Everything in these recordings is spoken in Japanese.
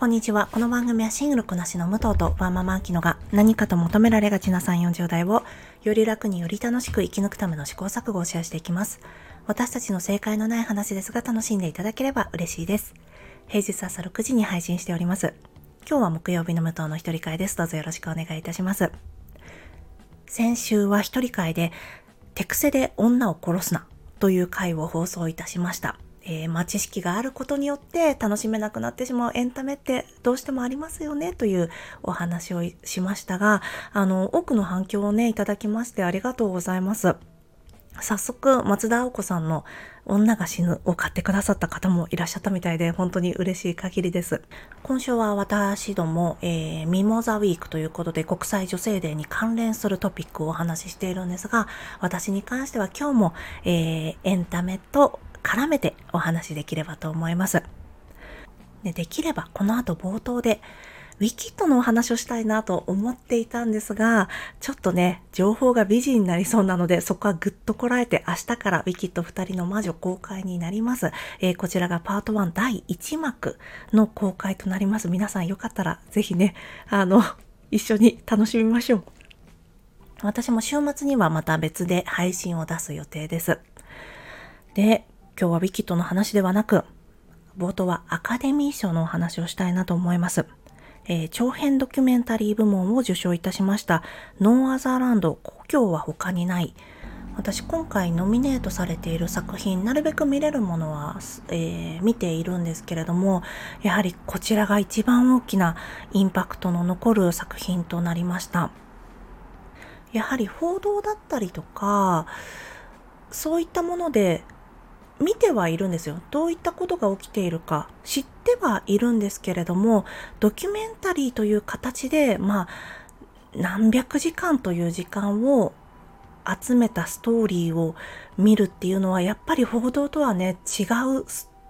こんにちは。この番組はシングルこなしの武藤とワンママアキノが何かと求められがちな3、40代をより楽により楽しく生き抜くための試行錯誤をシェアしていきます。私たちの正解のない話ですが楽しんでいただければ嬉しいです。平日朝6時に配信しております。今日は木曜日の武藤の一人会です。どうぞよろしくお願いいたします。先週は一人会で手癖で女を殺すなという回を放送いたしました。知識があることによって楽しめなくなってしまうエンタメってどうしてもありますよねというお話をしましたが、多くの反響をねいただきましてありがとうございます。早速松田青子さんの女が死ぬを買ってくださった方もいらっしゃったみたいで本当に嬉しい限りです。今週は私ども、ミモザウィークということで国際女性デーに関連するトピックをお話ししているんですが、私に関しては今日も、エンタメと絡めてお話できればと思います。できればこの後冒頭でウィキッドのお話をしたいなと思っていたんですが、ちょっとね情報がビジになりそうなのでそこはぐっとこらえて、明日からウィキッド2人の魔女公開になります。こちらがパート1第1幕の公開となります。皆さんよかったらぜひね一緒に楽しみましょう。私も週末にはまた別で配信を出す予定です。で今日はウィキッドの話ではなく、冒頭はアカデミー賞のお話をしたいなと思います。長編ドキュメンタリー部門を受賞いたしましたノーアザーランド、故郷は他にない。私今回ノミネートされている作品、なるべく見れるものは、見ているんですけれども、やはりこちらが一番大きなインパクトの残る作品となりました。やはり報道だったりとかそういったもので見てはいるんですよ。どういったことが起きているか知ってはいるんですけれども、ドキュメンタリーという形で何百時間という時間を集めたストーリーを見るっていうのはやっぱり報道とはね違う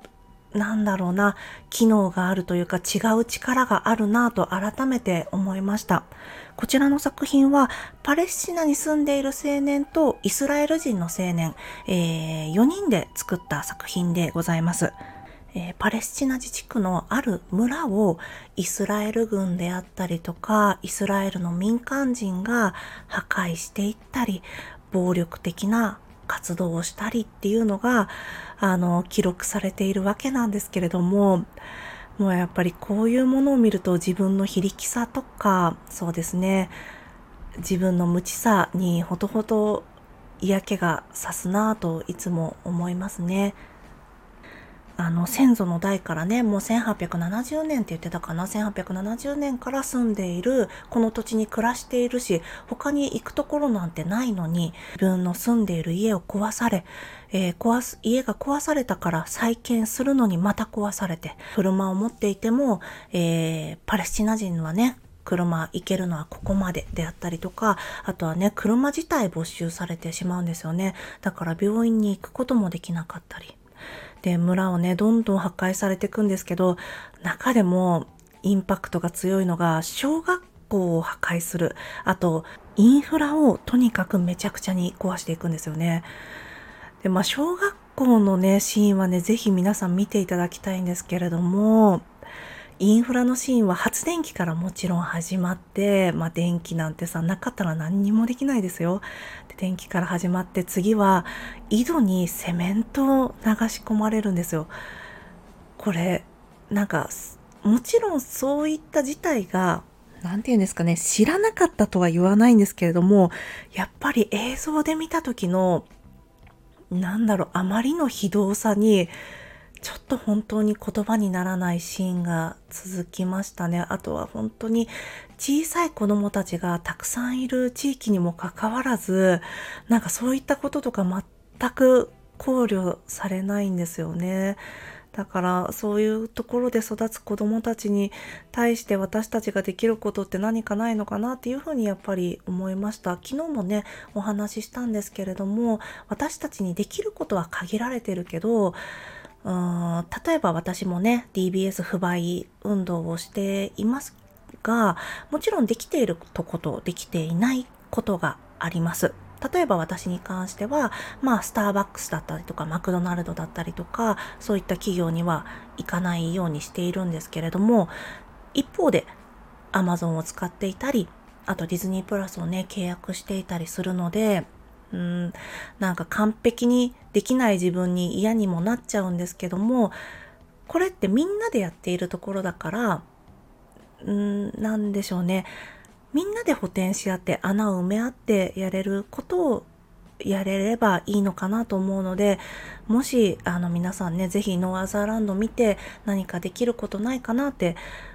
機能があるというか違う力があるなと改めて思いました。こちらの作品はパレスチナに住んでいる青年とイスラエル人の青年、4人で作った作品でございます。パレスチナ自治区のある村をイスラエル軍であったりとかイスラエルの民間人が破壊していったり暴力的な活動をしたりっていうのが記録されているわけなんですけれども、もうやっぱりこういうものを見ると自分の非力さとか、そうですね、自分の無知さにほとほと嫌気がさすなぁといつも思いますね。先祖の代からね、もう1870年って言ってたかな、1870年から住んでいるこの土地に暮らしているし、他に行くところなんてないのに自分の住んでいる家を壊され、家が壊されたから再建するのにまた壊されて、車を持っていても、パレスチナ人はね車行けるのはここまでであったりとか、あとはね車自体没収されてしまうんですよね。だから病院に行くこともできなかったりで、村をねどんどん破壊されていくんですけど、中でもインパクトが強いのが小学校を破壊する、あとインフラをとにかくめちゃくちゃに壊していくんですよね。で小学校のねシーンはねぜひ皆さん見ていただきたいんですけれども、インフラのシーンは発電機からもちろん始まって、電気なんてさなかったら何にもできないですよ。で電気から始まって、次は井戸にセメントを流し込まれるんですよ。これもちろんそういった事態がなんていうんですかね、知らなかったとは言わないんですけれども、やっぱり映像で見た時のあまりの非道さにちょっと本当に言葉にならないシーンが続きましたね。あとは本当に小さい子供たちがたくさんいる地域にもかかわらず、そういったこととか全く考慮されないんですよね。だからそういうところで育つ子供たちに対して私たちができることって何かないのかなっていうふうにやっぱり思いました。昨日もねお話ししたんですけれども、私たちにできることは限られてるけど、例えば私もね DBS 不買運動をしていますが、もちろんできているとことできていないことがあります。 例えば私に関しては、スターバックスだったりとか、マクドナルドだったりとか、そういった企業には行かないようにしているんですけれども、一方で Amazon を使っていたり、あとディズニープラスをね、契約していたりするので、なんか完璧にできない自分に嫌にもなっちゃうんですけども、これってみんなでやっているところだから、なんでしょうね。みんなで補填し合って穴を埋め合ってやれることをやれればいいのかなと思うので、もし皆さんね、ぜひノーアザーランド見て何かできることないかなって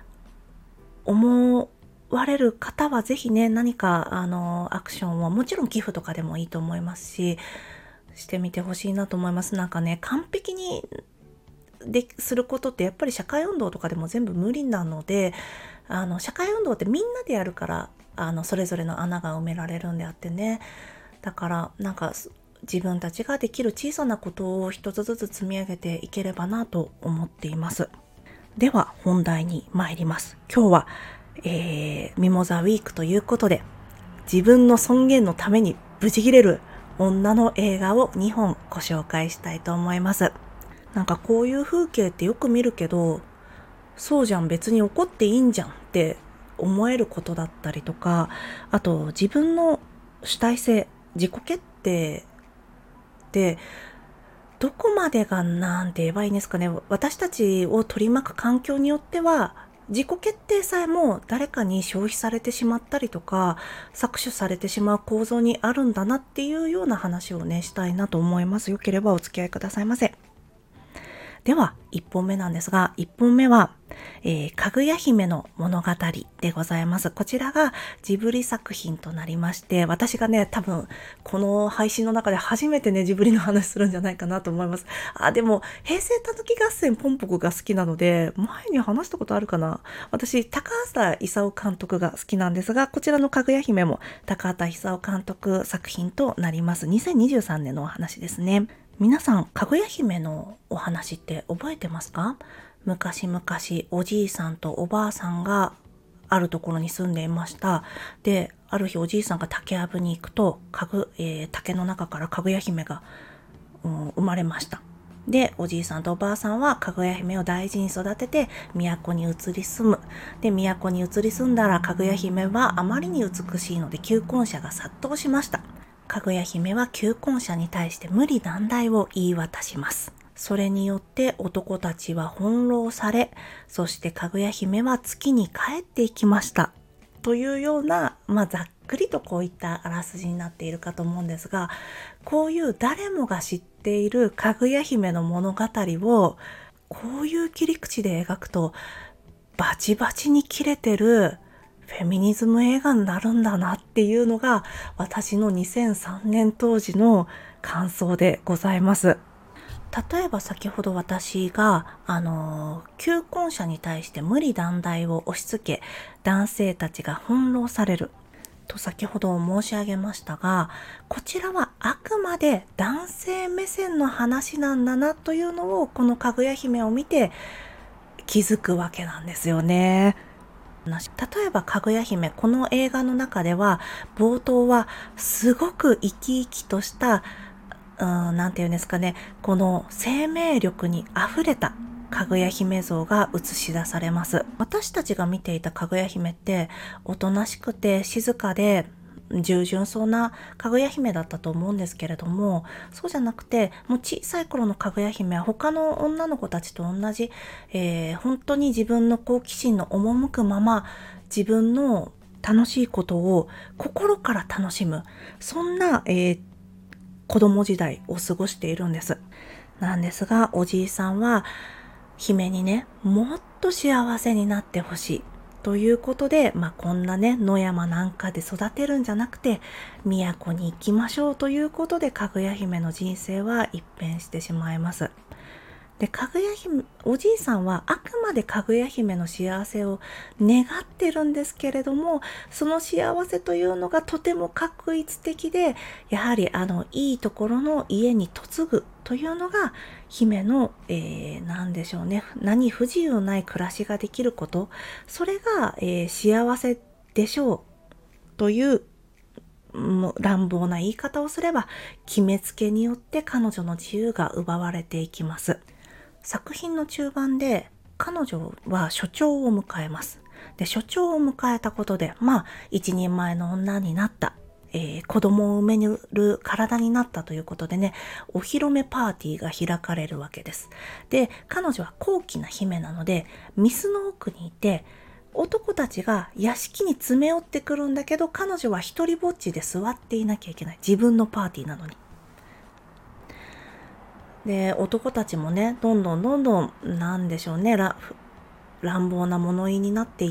思われる方は、ぜひね、何かアクションを、もちろん寄付とかでもいいと思いますし、してみてほしいなと思います。なんかね、完璧にすることってやっぱり社会運動とかでも全部無理なので、社会運動ってみんなでやるから、それぞれの穴が埋められるんであってね。だからなんか自分たちができる小さなことを一つずつ積み上げていければなと思っています。では本題に参ります。今日は、ミモザウィークということで、自分の尊厳のためにブチ切れる女の映画を2本ご紹介したいと思います。なんかこういう風景ってよく見るけど、そうじゃん、別に怒っていいんじゃんって思えることだったりとか、あと自分の主体性、自己決定ってどこまでがなんて言えばいいんですかね。私たちを取り巻く環境によっては、自己決定さえも誰かに消費されてしまったりとか、搾取されてしまう構造にあるんだなっていうような話をね、したいなと思います。よければお付き合いくださいませ。では、1本目なんですが、1本目は、かぐや姫の物語でございます。こちらがジブリ作品となりまして、私がね、多分、この配信の中で初めてね、ジブリの話するんじゃないかなと思います。でも、平成たぬき合戦ポンポコが好きなので、前に話したことあるかな。私、高畑勲監督が好きなんですが、こちらのかぐや姫も高畑勲監督作品となります。2023年のお話ですね。皆さん、かぐや姫のお話って覚えてますか？昔々おじいさんとおばあさんがあるところに住んでいました。で、ある日おじいさんが竹やぶに行くと、竹の中からかぐや姫が、生まれました。で、おじいさんとおばあさんはかぐや姫を大事に育てて都に移り住む。で、都に移り住んだらかぐや姫はあまりに美しいので求婚者が殺到しました。かぐや姫は求婚者に対して無理難題を言い渡します。それによって男たちは翻弄され、そしてかぐや姫は月に帰っていきました。というような、ざっくりとこういったあらすじになっているかと思うんですが、こういう誰もが知っているかぐや姫の物語を、こういう切り口で描くと、バチバチに切れてるフェミニズム映画になるんだなっていうのが私の2003年当時の感想でございます。例えば先ほど私が求婚者に対して無理難題を押し付け男性たちが翻弄されると先ほど申し上げましたが、こちらはあくまで男性目線の話なんだなというのをこのかぐや姫を見て気づくわけなんですよね。例えばかぐや姫、この映画の中では冒頭はすごく生き生きとしたなんていうんですかね、この生命力に溢れたかぐや姫像が映し出されます。私たちが見ていたかぐや姫っておとなしくて静かで従順そうなかぐや姫だったと思うんですけれども、そうじゃなくて、もう小さい頃のかぐや姫は他の女の子たちと同じ、本当に自分の好奇心の赴くまま自分の楽しいことを心から楽しむ、そんな、子供時代を過ごしているんです。なんですが、おじいさんは姫にね、もっと幸せになってほしい。ということで、こんなね、野山なんかで育てるんじゃなくて、都に行きましょうということで、かぐや姫の人生は一変してしまいます。で、かぐや姫、おじいさんはあくまでかぐや姫の幸せを願ってるんですけれども、その幸せというのがとても画一的で、やはりいいところの家に嫁ぐというのが姫の、なんでしょうね、何不自由ない暮らしができること、それが、幸せでしょうという乱暴な言い方をすれば、決めつけによって彼女の自由が奪われていきます。作品の中盤で彼女は初潮を迎えます。で、初潮を迎えたことで、一人前の女になった。子供を産める体になったということでね、お披露目パーティーが開かれるわけです。で、彼女は高貴な姫なので、ミスの奥にいて、男たちが屋敷に詰め寄ってくるんだけど、彼女は一人ぼっちで座っていなきゃいけない。自分のパーティーなのに。で、男たちもね、どんどん、なんでしょうね、乱暴な物言いになっていって、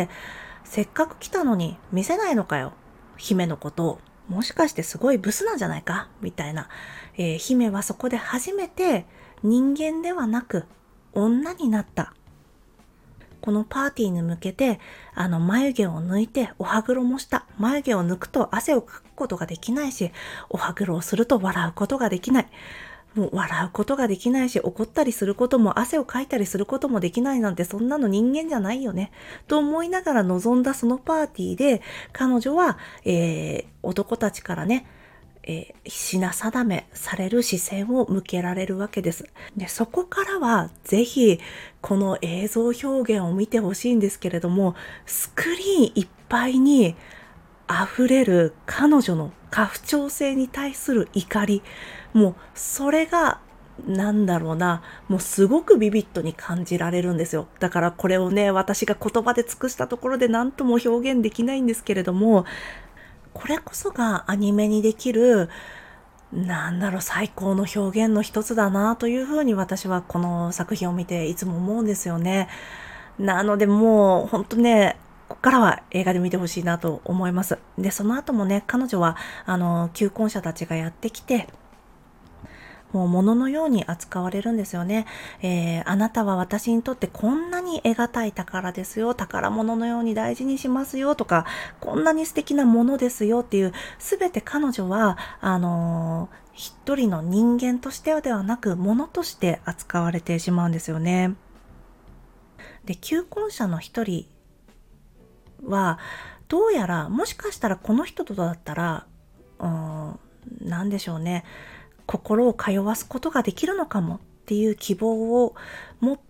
せっかく来たのに見せないのかよ。姫のことを。もしかしてすごいブスなんじゃないかみたいな。姫はそこで初めて人間ではなく女になった。このパーティーに向けて、眉毛を抜いてお歯黒もした。眉毛を抜くと汗をかくことができないし、お歯黒をすると笑うことができない。もう笑うことができないし、怒ったりすることも汗をかいたりすることもできないなんて、そんなの人間じゃないよね。と思いながら臨んだそのパーティーで、彼女は、男たちからね、品定めされる視線を向けられるわけです。で、そこからはぜひこの映像表現を見てほしいんですけれども、スクリーンいっぱいに溢れる彼女の家父長制に対する怒り、もうそれがもうすごくビビッドに感じられるんですよ。だからこれをね、私が言葉で尽くしたところで何とも表現できないんですけれども、これこそがアニメにできる最高の表現の一つだなというふうに私はこの作品を見ていつも思うんですよね。なのでもう本当ね、ここからは映画で見てほしいなと思います。で、その後もね、彼女は求婚者たちがやってきて、もう物のように扱われるんですよね。あなたは私にとってこんなに得難い宝ですよ。宝物のように大事にしますよとか、こんなに素敵なものですよっていう、すべて彼女は、一人の人間としてではなく、物として扱われてしまうんですよね。で、求婚者の一人は、どうやら、もしかしたらこの人とだったら、なんでしょうね。心を通わすことができるのかもっていう希望を持って、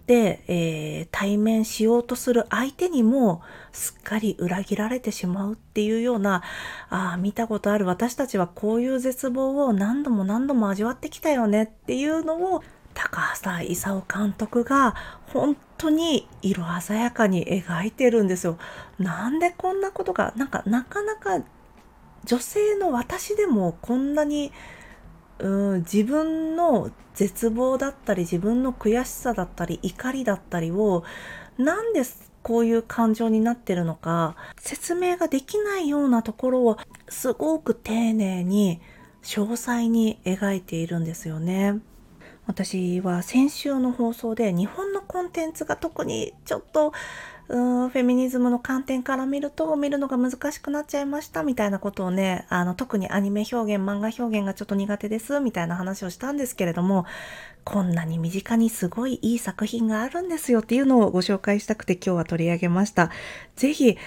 対面しようとする相手にもすっかり裏切られてしまうっていうような、見たことある、私たちはこういう絶望を何度も味わってきたよねっていうのを高畑勲監督が本当に色鮮やかに描いてるんですよ。なんでこんなことがなかなか女性の私でもこんなに自分の絶望だったり自分の悔しさだったり怒りだったりをなんでこういう感情になってるのか説明ができないようなところをすごく丁寧に詳細に描いているんですよね。私は先週の放送で日本のコンテンツが特にちょっとフェミニズムの観点から見るのが難しくなっちゃいましたみたいなことをね、特にアニメ表現、漫画表現がちょっと苦手ですみたいな話をしたんですけれども、こんなに身近にすごいいい作品があるんですよっていうのをご紹介したくて今日は取り上げました。ぜひ、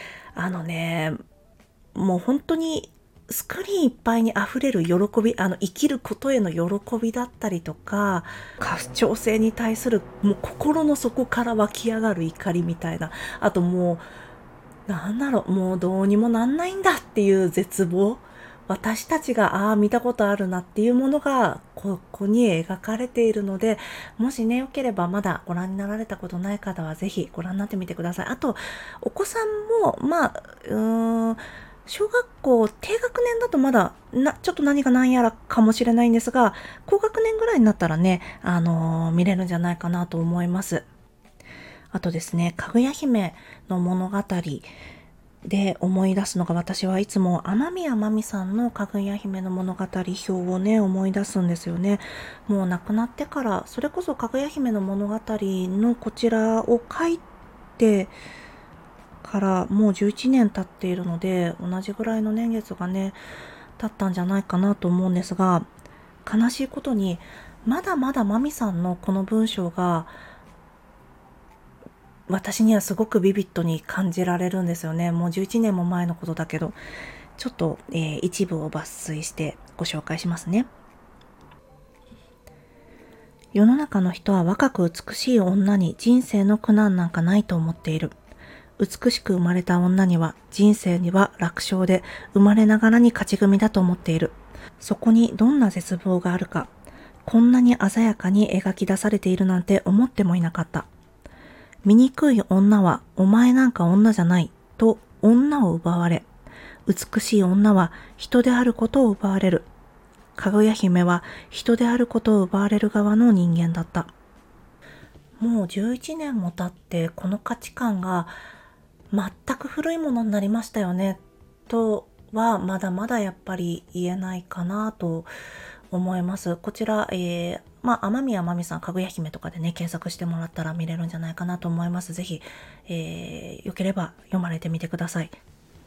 もう本当にスクリーンいっぱいに溢れる喜び、生きることへの喜びだったりとか、家父長制に対するもう心の底から湧き上がる怒りみたいな、あともう、もうどうにもなんないんだっていう絶望、私たちが見たことあるなっていうものがここに描かれているので、もしね、よければまだご覧になられたことない方はぜひご覧になってみてください。あと、お子さんも、小学校低学年だとまだちょっと何が何やらかもしれないんですが、高学年ぐらいになったらね、見れるんじゃないかなと思います。あとですね、かぐや姫の物語で思い出すのが、私はいつも雨宮まみさんのかぐや姫の物語表をね思い出すんですよね。もう亡くなってから、それこそかぐや姫の物語のこちらを書いてからもう11年経っているので、同じぐらいの年月がね経ったんじゃないかなと思うんですが、悲しいことにまだまだまみさんのこの文章が私にはすごくビビッドに感じられるんですよね。もう11年も前のことだけど、 ちょっと、一部を抜粋してご紹介しますね。世の中の人は若く美しい女に人生の苦難なんかないと思っている。美しく生まれた女には人生には楽勝で生まれながらに勝ち組だと思っている。そこにどんな絶望があるか、こんなに鮮やかに描き出されているなんて思ってもいなかった。醜い女はお前なんか女じゃないと女を奪われ、美しい女は人であることを奪われる。かぐや姫は人であることを奪われる側の人間だった。もう11年も経ってこの価値観が全く古いものになりましたよねとはまだまだやっぱり言えないかなと思います。こちら、天宮まみさんかぐや姫とかでね検索してもらったら見れるんじゃないかなと思います。ぜひ、よければ読まれてみてください。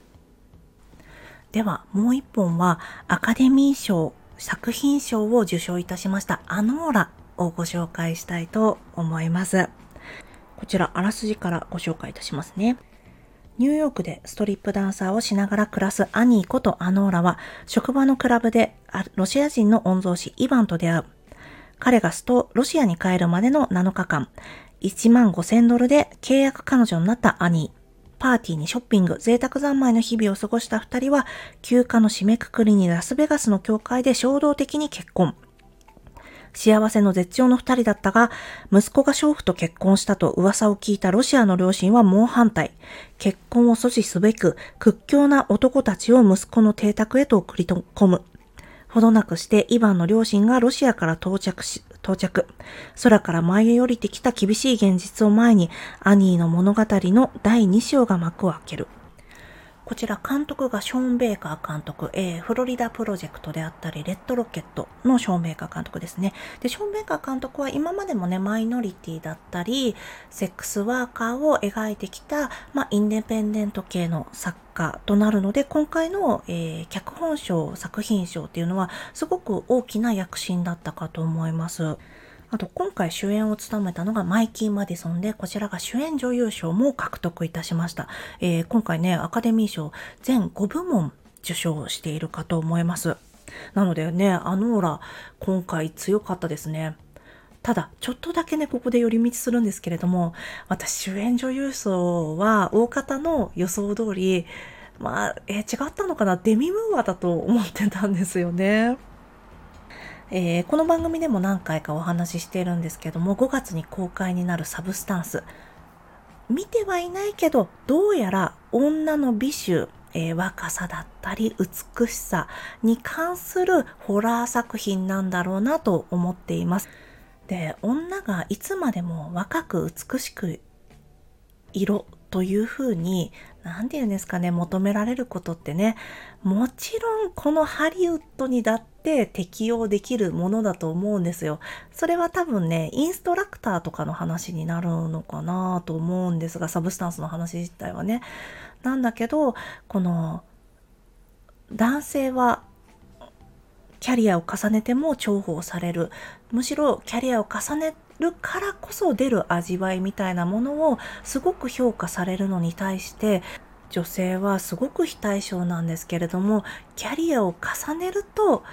ではもう一本はアカデミー賞作品賞を受賞いたしましたアノーラをご紹介したいと思います。こちらあらすじからご紹介いたしますね。ニューヨークでストリップダンサーをしながら暮らすアニーことアノーラは職場のクラブでロシア人の御曹司イヴァンと出会う。彼がロシアに帰るまでの7日間、$15,000で契約彼女になったアニー。パーティーにショッピング、贅沢三昧の日々を過ごした二人は、休暇の締めくくりにラスベガスの教会で衝動的に結婚。幸せの絶頂の二人だったが、息子が娼婦と結婚したと噂を聞いたロシアの両親は猛反対。結婚を阻止すべく、屈強な男たちを息子の邸宅へと送り込む。ほどなくしてイヴァンの両親がロシアから到着。空から舞い降りてきた厳しい現実を前に、アニーの物語の第2章が幕を開ける。こちら監督がショーン・ベイカー監督、フロリダプロジェクトであったり、レッドロケットのショーン・ベイカー監督ですね。で、ショーン・ベイカー監督は今までもね、マイノリティだったり、セックスワーカーを描いてきた、インデペンデント系の作家となるので、今回の、脚本賞、作品賞っていうのは、すごく大きな躍進だったかと思います。あと今回主演を務めたのがマイキー・マディソンで、こちらが主演女優賞も獲得いたしました。今回ね、アカデミー賞全5部門受賞しているかと思います。なのでね、アノーラ今回強かったですね。ただちょっとだけねここで寄り道するんですけれども、私主演女優賞は大方の予想通り違ったのかな、デミムーアだと思ってたんですよね。この番組でも何回かお話ししているんですけども、5月に公開になるサブスタンス。見てはいないけど、どうやら女の美醜、若さだったり美しさに関するホラー作品なんだろうなと思っています。で、女がいつまでも若く美しく色というふうに、なんていうんですかね、求められることってね、もちろんこのハリウッドにだって適用できるものだと思うんですよ。それは多分ね、インストラクターとかの話になるのかなと思うんですが、サブスタンスの話自体はね。なんだけど、この男性はキャリアを重ねても重宝される。むしろキャリアを重ねるからこそ出る味わいみたいなものをすごく評価されるのに対して、女性はすごく非対称なんですけれども、キャリアを重ねると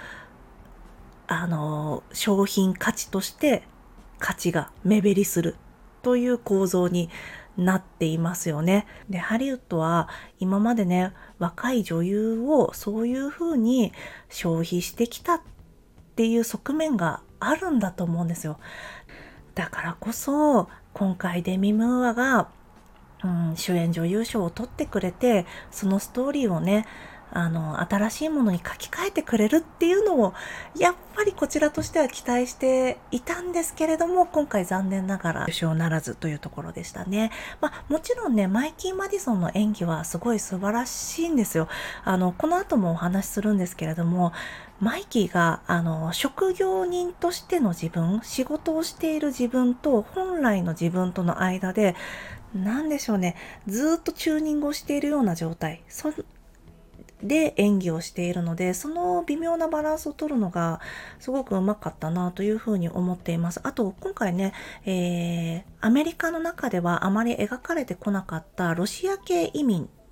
商品価値として価値が目減りするという構造になっていますよね。で、ハリウッドは今までね、若い女優をそういうふうに消費してきたっていう側面があるんだと思うんですよ。だからこそ今回デミ・ムーアが、主演女優賞を取ってくれて、そのストーリーをね、新しいものに書き換えてくれるっていうのをやっぱりこちらとしては期待していたんですけれども、今回残念ながら受賞ならずというところでしたね。もちろんね、マイキー・マディソンの演技はすごい素晴らしいんですよ。この後もお話しするんですけれども、マイキーが職業人としての自分、仕事をしている自分と本来の自分との間で、なんでしょうね、ずっとチューニングをしているような状態で演技をしているので、その微妙なバランスを取るのがすごくうまかったなというふうに思っています。あと今回ね、アメリカの中ではあまり描かれてこなかったロシア系移民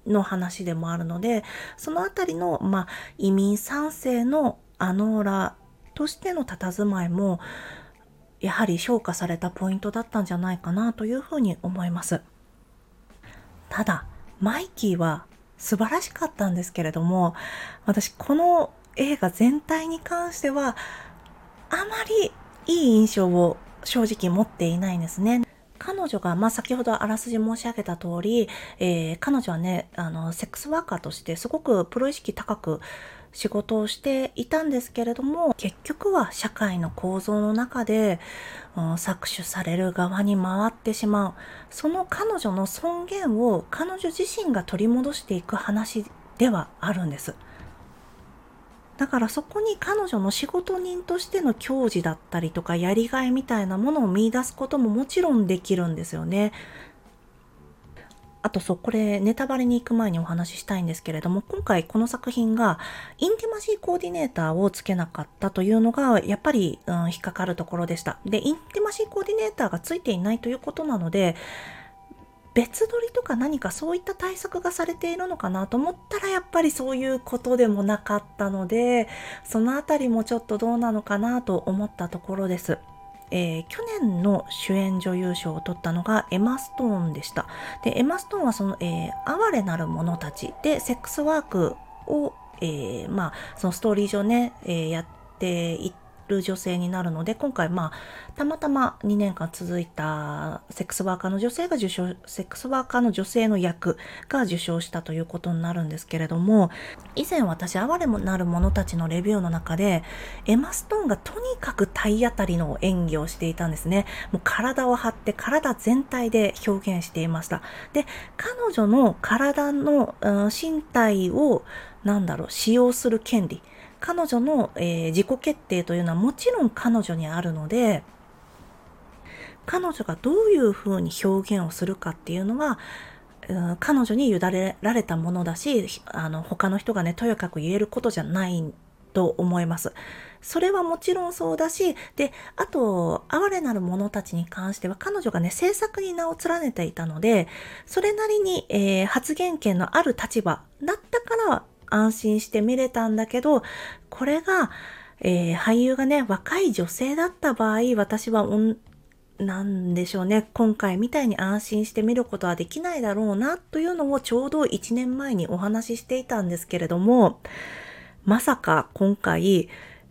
の話でもあるので、そのあたりの、移民三世のアノーラとしての佇まいも、やはり評価されたポイントだったんじゃないかなというふうに思います。ただ、マイキーは素晴らしかったんですけれども、私この映画全体に関しては、あまりいい印象を正直持っていないんですね。彼女が、先ほどあらすじ申し上げた通り、彼女はね、セックスワーカーとしてすごくプロ意識高く仕事をしていたんですけれども、結局は社会の構造の中で、搾取される側に回ってしまう。その彼女の尊厳を彼女自身が取り戻していく話ではあるんです。だからそこに彼女の仕事人としての矜持だったりとかやりがいみたいなものを見出すことももちろんできるんですよね。あとこれネタバレに行く前にお話ししたいんですけれども、今回この作品がインティマシーコーディネーターをつけなかったというのがやっぱり、引っかかるところでした。で、インティマシーコーディネーターがついていないということなので、別撮りとか何かそういった対策がされているのかなと思ったら、やっぱりそういうことでもなかったので、そのあたりもちょっとどうなのかなと思ったところです。去年の主演女優賞を取ったのがエマ・ストーンでした。で、エマ・ストーンは哀れなる者たちでセックスワークを、そのストーリー上ね、やっている女性になるので、今回たまたま2年間続いたセックスワーカーの女性が受賞、セックスワーカーの女性の役が受賞したということになるんですけれども、以前私哀れなる者たちのレビューの中でエマ・ストーンがとにかく体当たりの演技をしていたんですね。もう体を張って体全体で表現していました。で、彼女の体の、身体を使用する権利、彼女の、自己決定というのはもちろん彼女にあるので、彼女がどういうふうに表現をするかっていうのは、彼女に委ねられたものだし、他の人がね、とやかく言えることじゃないと思います。それはもちろんそうだし、で、あと、哀れなる者たちに関しては、彼女がね、制作に名を連ねていたので、それなりに、発言権のある立場だったから安心して見れたんだけど、これが、俳優がね、若い女性だった場合、私はなんでしょうね、今回みたいに安心して見ることはできないだろうなというのをちょうど1年前にお話ししていたんですけれども、まさか今回、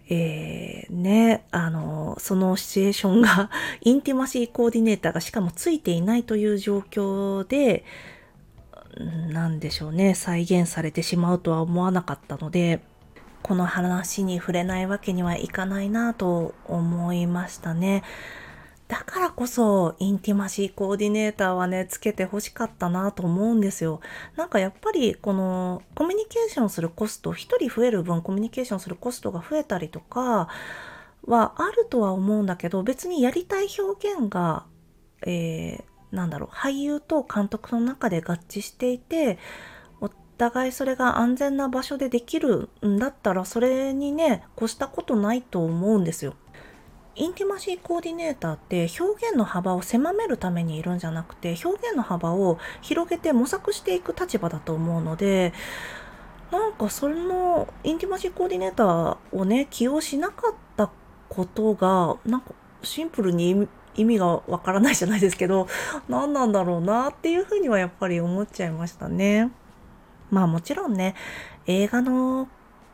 そのシチュエーションがインティマシーコーディネーターがしかもついていないという状況で、なんでしょうね、再現されてしまうとは思わなかったので、この話に触れないわけにはいかないなと思いましたね。だからこそインティマシーコーディネーターはね、つけて欲しかったなと思うんですよ。なんかやっぱりこのコミュニケーションするコスト、一人増える分コミュニケーションするコストが増えたりとかはあるとは思うんだけど、別にやりたい表現が、俳優と監督の中で合致していて、お互いそれが安全な場所でできるんだったら、それにね、越したことないと思うんですよ。インティマシーコーディネーターって表現の幅を狭めるためにいるんじゃなくて、表現の幅を広げて模索していく立場だと思うので、なんかそのインティマシーコーディネーターをね、起用しなかったことが、なんかシンプルに意味がわからないじゃないですけど、何なんだろうなっていうふうにはやっぱり思っちゃいましたね。もちろんね、映画の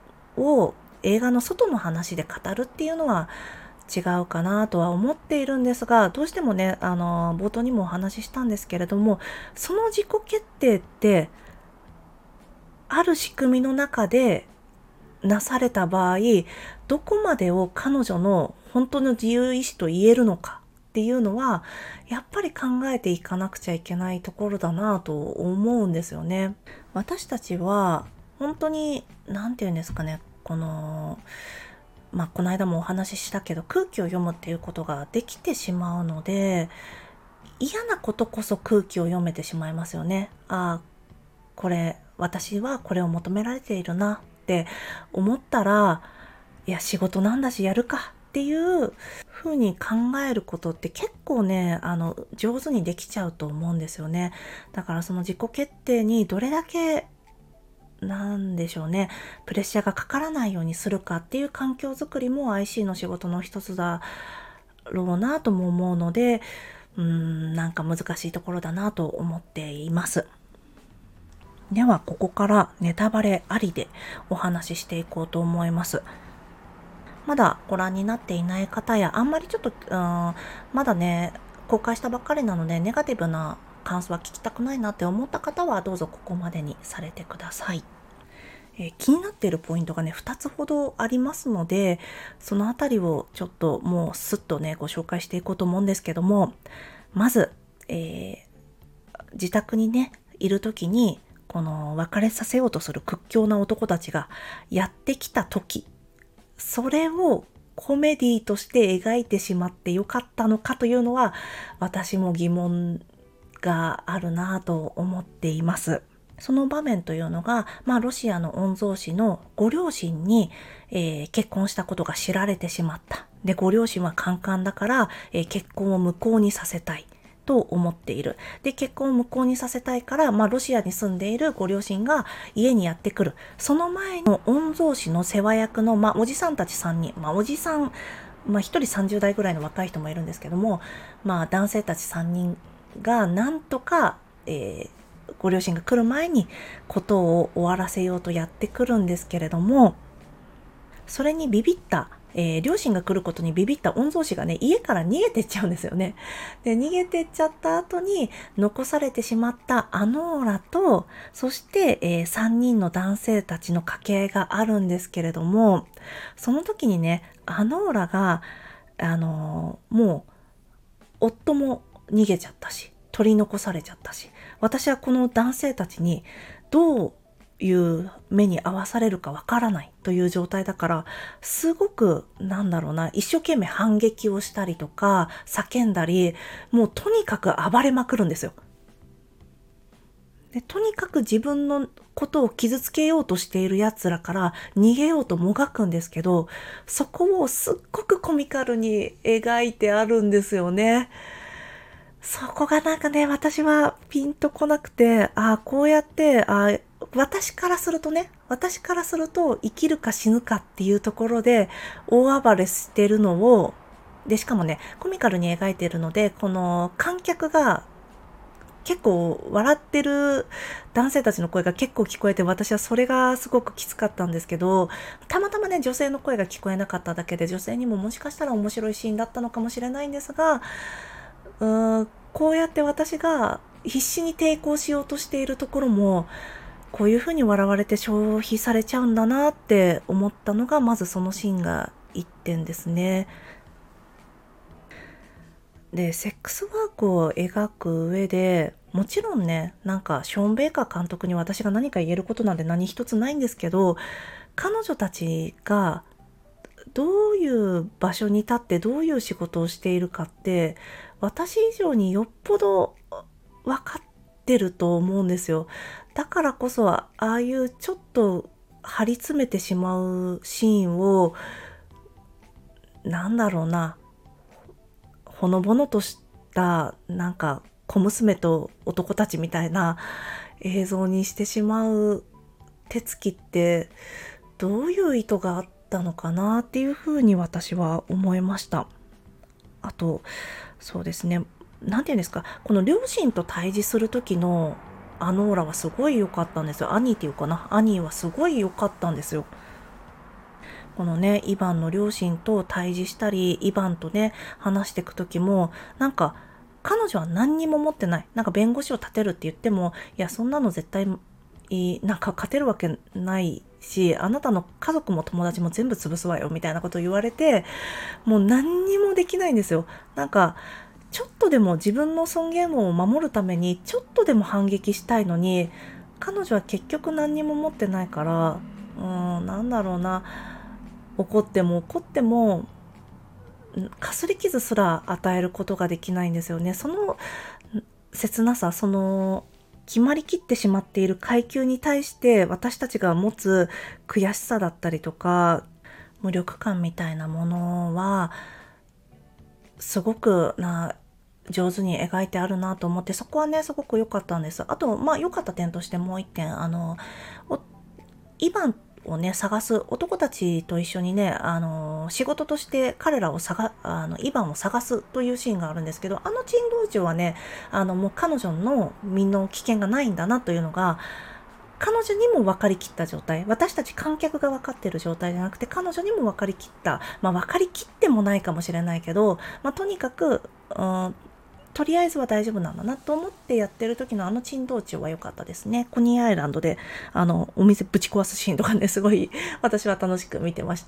外の話で語るっていうのは違うかなとは思っているんですが、どうしてもね、冒頭にもお話ししたんですけれども、その自己決定って、ある仕組みの中でなされた場合、どこまでを彼女の本当の自由意志と言えるのかっていうのは、やっぱり考えていかなくちゃいけないところだなと思うんですよね。私たちは、本当に、なんていうんですかね、この間もお話ししたけど、空気を読むっていうことができてしまうので、嫌なことこそ空気を読めてしまいますよね。私はこれを求められているなって思ったら、いや、仕事なんだしやるかっていう風に考えることって結構ね、上手にできちゃうと思うんですよね。だからその自己決定にどれだけなんでしょうね、プレッシャーがかからないようにするかっていう環境づくりも IC の仕事の一つだろうなとも思うので、なんか難しいところだなと思っています。では、ここからネタバレありでお話ししていこうと思います。まだご覧になっていない方や、あんまりちょっと、まだね、公開したばっかりなので、ネガティブな感想は聞きたくないなって思った方は、どうぞここまでにされてください。気になっているポイントがね、2つほどありますので、そのあたりをちょっともうスッとね、ご紹介していこうと思うんですけども、まず、自宅にね、いるときに、この別れさせようとする屈強な男たちがやってきたとき、それをコメディとして描いてしまってよかったのかというのは、私も疑問があるなぁと思っています。その場面というのが、ロシアの御曹司のご両親に、結婚したことが知られてしまった。で、ご両親はカンカンだから、結婚を無効にさせたいと思っている。で、結婚を無効にさせたいから、ロシアに住んでいるご両親が家にやってくる。その前の御曹司の世話役の、おじさんたち3人、おじさん、一人30代ぐらいの若い人もいるんですけども、男性たち3人がなんとか、ご両親が来る前にことを終わらせようとやってくるんですけれども、それにビビった、両親が来ることにビビった御曹司がね、家から逃げてっちゃうんですよね。で、逃げてっちゃった後に残されてしまったアノーラと、そして、3人の男性たちの掛け合いがあるんですけれども、その時にね、アノーラが、もう、夫も逃げちゃったし、取り残されちゃったし、私はこの男性たちにどういう目に遭わされるかわからないという状態だから、すごく一生懸命反撃をしたりとか叫んだり、もうとにかく暴れまくるんですよ。で、とにかく自分のことを傷つけようとしている奴らから逃げようともがくんですけど、そこをすっごくコミカルに描いてあるんですよね。そこが私はピンとこなくて、こうやって、私からすると生きるか死ぬかっていうところで大暴れしてるのを、で、しかもね、コミカルに描いてるので、この観客が結構笑ってる男性たちの声が結構聞こえて、私はそれがすごくきつかったんですけど、たまたまね、女性の声が聞こえなかっただけで、女性にももしかしたら面白いシーンだったのかもしれないんですが、こうやって私が必死に抵抗しようとしているところも、こういうふうに笑われて消費されちゃうんだなって思ったのが、まずそのシーンが一点ですね。で、セックスワークを描く上で、もちろんね、ショーン・ベイカー監督に私が何か言えることなんて何一つないんですけど、彼女たちがどういう場所に立ってどういう仕事をしているかって私以上によっぽど分かってると思うんですよ。だからこそああいうちょっと張り詰めてしまうシーンをほのぼのとした小娘と男たちみたいな映像にしてしまう手つきってどういう意図があったのかなっていうふうに私は思いました。あと、そうですね、なんていうんですか、この両親と対峙する時のアノーラはすごい良かったんですよ。アニーっていうかな、アニーはすごい良かったんですよ。このね、イヴァンの両親と対峙したり、イヴァンとね、話していく時も、彼女は何にも持ってない。弁護士を立てるって言っても、いや、そんなの絶対、勝てるわけないし、あなたの家族も友達も全部潰すわよ、みたいなことを言われて、もう何にもできないんですよ。ちょっとでも自分の尊厳を守るために、ちょっとでも反撃したいのに、彼女は結局何にも持ってないから、怒っても、かすり傷すら与えることができないんですよね。その切なさ、決まりきってしまっている階級に対して私たちが持つ悔しさだったりとか、 無力感みたいなものはすごく上手に描いてあるなと思って、そこはねすごく良かったんです。あと良かった点としてもう一点、イヴァンをね探す男たちと一緒にね、仕事として彼らをイヴァンを探すというシーンがあるんですけど、珍道中はねもう彼女の身の危険がないんだなというのが彼女にも分かりきった状態、私たち観客が分かっている状態じゃなくて彼女にも分かりきった、分かりきってもないかもしれないけど、とにかくとりあえずは大丈夫なんだなと思ってやってる時の珍道中は良かったですね。コニーアイランドでお店ぶち壊すシーンとかね、すごい私は楽しく見てました。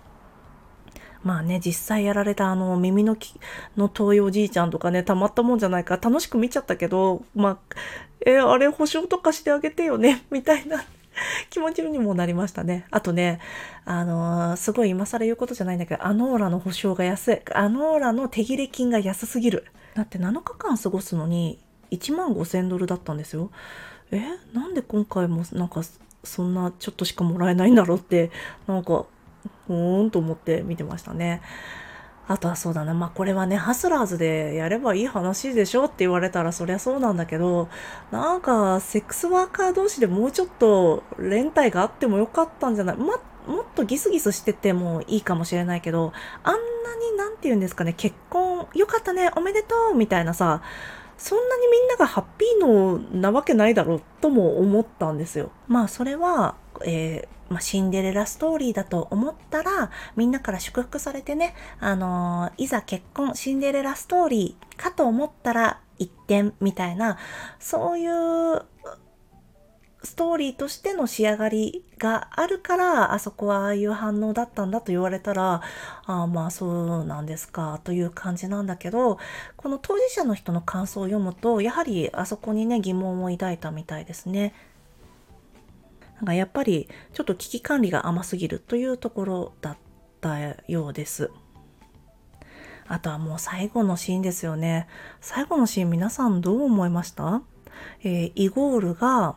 実際やられた耳の遠いおじいちゃんとかね、たまったもんじゃないから楽しく見ちゃったけど、あれ保証とかしてあげてよねみたいな気持ちにもなりましたね。あとね、すごい今更言うことじゃないんだけど、アノーラの保証が安い。アノーラの手切れ金が安すぎる。だって7日間過ごすのに$15,000だったんですよ。なんで今回もそんなちょっとしかもらえないんだろうって、と思って見てましたね。あとはそうだな、これはね、ハスラーズでやればいい話でしょって言われたらそりゃそうなんだけど、セックスワーカー同士でもうちょっと連帯があってもよかったんじゃない？もっとギスギスしててもいいかもしれないけど、あんなになんて言うんですかね、結婚よかったね、おめでとうみたいなさ、そんなにみんながハッピーのなわけないだろうとも思ったんですよ。それは、シンデレラストーリーだと思ったら、みんなから祝福されてね、いざ結婚、シンデレラストーリーかと思ったら一転みたいな、そういうストーリーとしての仕上がりがあるから、あそこはああいう反応だったんだと言われたら、そうなんですかという感じなんだけど、この当事者の人の感想を読むと、やはりあそこにね疑問を抱いたみたいですね。やっぱりちょっと危機管理が甘すぎるというところだったようです。あとはもう最後のシーンですよね。最後のシーン皆さんどう思いました？イゴールが、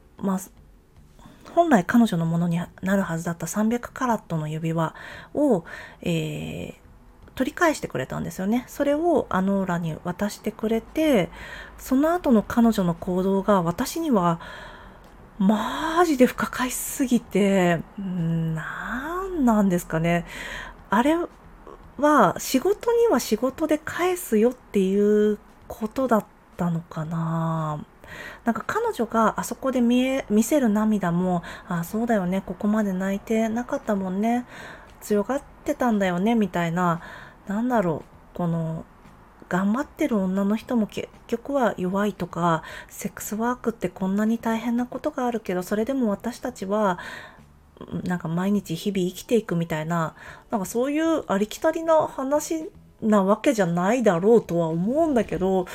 本来彼女のものになるはずだった300カラットの指輪を、取り返してくれたんですよね。それをアノーラに渡してくれて、その後の彼女の行動が私にはマジで不可解すぎて、なんですかね。あれは仕事には仕事で返すよっていうことだったのかな。彼女があそこで見せる涙も、そうだよね、ここまで泣いてなかったもんね、強がってたんだよねみたいな、この頑張ってる女の人も結局は弱いとか、セックスワークってこんなに大変なことがあるけど、それでも私たちは毎日日々生きていくみたいな、そういうありきたりな話なわけじゃないだろうとは思うんだけど、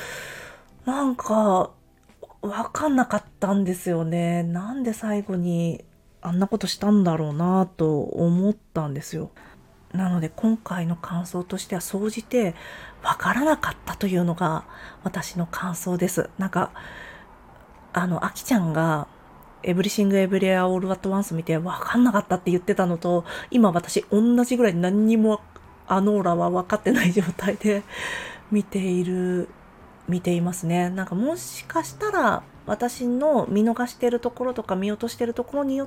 わかんなかったんですよね。なんで最後にあんなことしたんだろうなと思ったんですよ。なので今回の感想としては総じてわからなかったというのが私の感想です。あきちゃんがエブリシングエブリアオールアットワンス見てわかんなかったって言ってたのと、今私同じぐらい何にもアノーラは分かってない状態で見ていますね。もしかしたら私の見逃しているところとか見落としているところによって、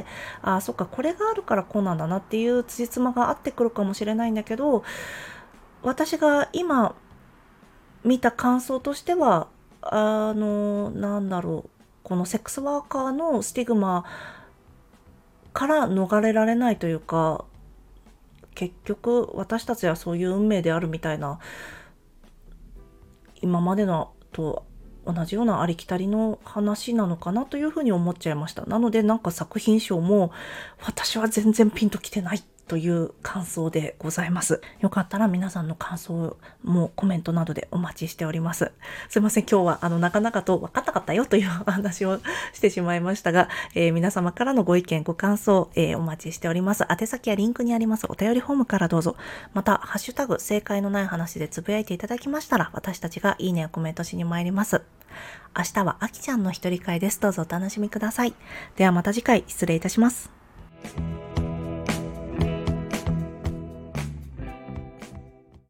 そっかこれがあるからこうなんだなっていう辻褄が合ってくるかもしれないんだけど、私が今見た感想としてはこのセックスワーカーのスティグマから逃れられないというか、結局私たちはそういう運命であるみたいな、今までのと同じようなありきたりの話なのかなというふうに思っちゃいました。なので作品賞も私は全然ピンときてないという感想でございます。よかったら皆さんの感想もコメントなどでお待ちしております。すいません、今日はなかなかと分かったかったよという話をしてしまいましたが、皆様からのご意見ご感想、お待ちしております。宛先はリンクにありますお便りフォームからどうぞ。またハッシュタグ正解のない話でつぶやいていただきましたら、私たちがいいねやコメントしに参ります。明日はあきちゃんの一人会です。どうぞお楽しみください。ではまた次回失礼いたします。